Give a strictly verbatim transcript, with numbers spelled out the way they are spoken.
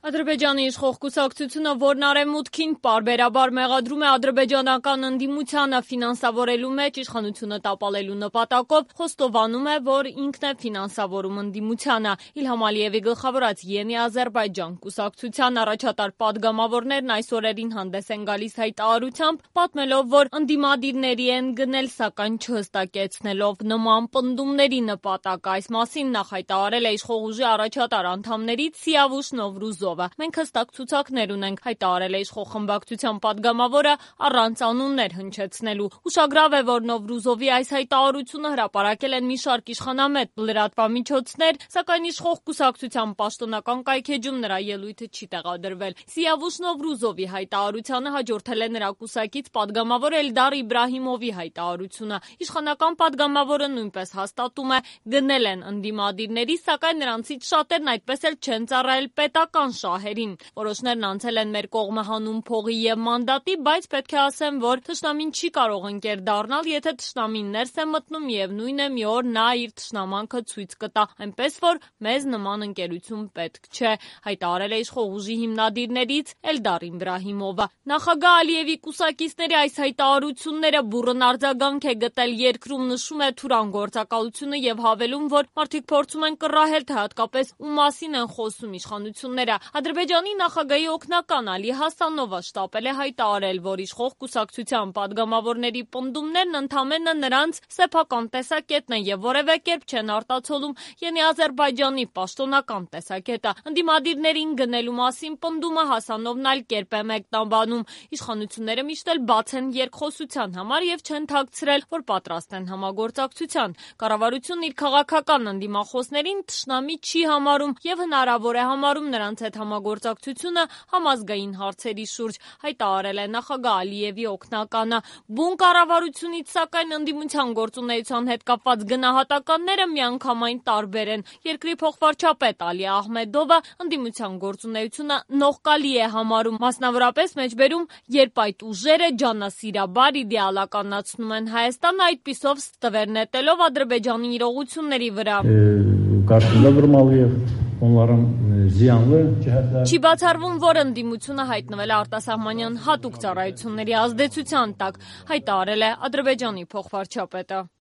Ադրբեջանի իշխող կուսակցությունը, որն արևմուտքին պարբերաբար մեղադրում է ադրբեջանական ընդդիմությանը ֆինանսավորելու մեջ իշխանությունը տապալելու նպատակով, խոստովանում է, որ ինքն է ֆինանսավորում ընդդիմությանը։ Իլհամ Ալիևի գլխավորած Յենի Ադրբեջան կուսակցության առաջատար պատգամավորներն այս օրերին հանդես են գալիս հայտարարությամբ, պատմելով, որ ընդդիմադիրների են գնել, սակայն չհստակեցնելով նման պնդումների նպատակը։ Այս մասին նախ հայտարարել է իշխող ուժի առաջատար անդամներից Սիավուշ Նովրուզովը։ Մենք հստակ ցուցակներ ունենք, հայտարարել է իշխող խմբակցության պատգամավորը առանց անուններ հնչեցնելու։ Ուշագրավ է, որ Նովրուզովի այս հայտարարությունը հրապարակել են մի շարք իշխանամետ լրատվամիջոցներ, սակայն իշխող կուսակցության պաշտոնական կայքէջում նրա ելույթը չի տեղադրվել։ Սիավուշ Նովրուզովի հայտարարությանը հաջորդել է նրա կուսակից պատգամավոր Էլդար Իբրահիմովի հայտարարությունը։ Իշխանական պատգամավորը նույնպես հաստատում է, գնել են ընդդիմադիրների, սակայն նրանցից շատերն այդպես էլ չեն ծառայել պետական շահերին։ Որոշներն անցել են մեր կողմը հանուն փողի եւ մանդատի, բայց պետք է ասեմ, որ թշնամին չի կարող ընկեր դառնալ, եթե թշնամին ներս է մտնում եւ նույն է մի օր նա իր թշնամանքը ցույց կտա, այնպես որ մեզ նման ընկերություն պետք չէ, հայտարարել է իշխող ուժի հիմնադիրներից Էլդար Իբրահիմովը։ Նախագահ Ալիևի կուսակիցների այս հայտարարությունները բուռն արձագանք է գտել երկրում, նշում է Թուրան գործակալությունը եւ հավելում, որ մարդիկ փորձում են կռահել, թե հատկապես ում մասին են խոսում իշխանությունները։ Ադրբեջանի նախագահի օգնական Ալի Հասանովը շտապել է հայտարարել, որ իշխող կուսակցության պատգամավորների պնդումներն ընդամենը նրանց սեփական տեսակետն են եւ որևէ կերպ չեն արտացոլում Յենի Ադրբեջանի պաշտոնական տեսակետը։ Ընդդիմադիրներին գնելու մասին պնդումը Հասանովն այլ կերպ է մեկնաբանում։ Իշխանությունները միշտ էլ բաց են երկխոսության համար եւ չեն թաքցրել, որ պատրաստ են համագործակցության։ Կառավարությունն իր քաղաքական ընդդիմախոսներին թշնամի չի համարում եւ հնարավոր է համարում նրանց հետ համագործակցությունը համազգային հարցերի շուրջ, հայտարարել է նախագահ Ալիևի օգնականը։ Բուն կառավարությունից, սակայն ընդդիմության գործունեության հետ կապված գնահատականները միանգամայն տարբեր են։ Երկրի փոխվարչապետ Ալի Ահմեդովը ընդդիմության գործունեությունը նողկալի է համարում, մասնավորապես մեջբերում, երբ այդ ուժերը ջանասիրաբար իդեալականացնում են Հայաստանը, այդպիսով ստվեր նետելով Ադրբեջանի իրողությունների վրա։ Չի բացառվում, որ ընդդիմությունը հայտնվել է արտասահմանյան հատուկ ծառայությունների ազդեցության տակ, հայտարարել է Ադրբեջանի փոխվարչապետը։